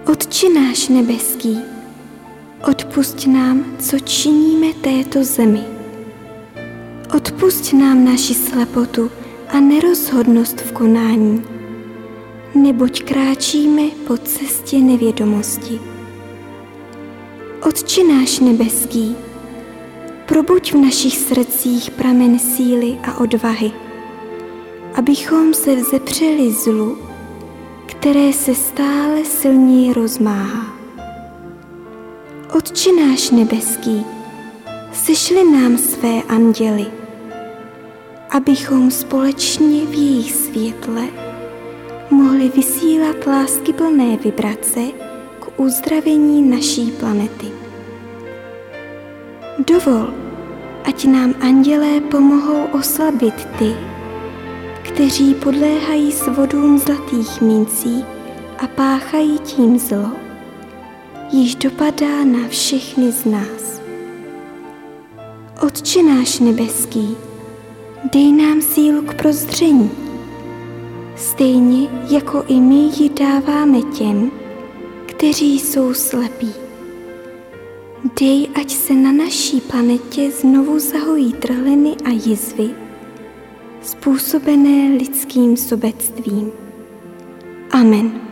Otče náš nebeský, odpusť nám, co činíme této zemi. Odpusť nám naši slepotu a nerozhodnost v konání, neboť kráčíme po cestě nevědomosti. Otče náš nebeský, probuď v našich srdcích pramen síly a odvahy, abychom se vzepřeli zlu, které se stále silněji rozmáhá. Otče náš nebeský, sešli nám své anděly, abychom společně v jejich světle mohli vysílat láskyplné vibrace k uzdravení naší planety. Dovol, ať nám andělé pomohou oslabit ty, kteří podléhají svodům zlatých mincí a páchají tím zlo, již dopadá na všechny z nás. Otče náš nebeský, dej nám sílu k prozření, stejně jako i my ji dáváme těm, kteří jsou slepí. Dej, ať se na naší planetě znovu zahojí trhliny a jizvy, způsobené lidským sobectvím. Amen.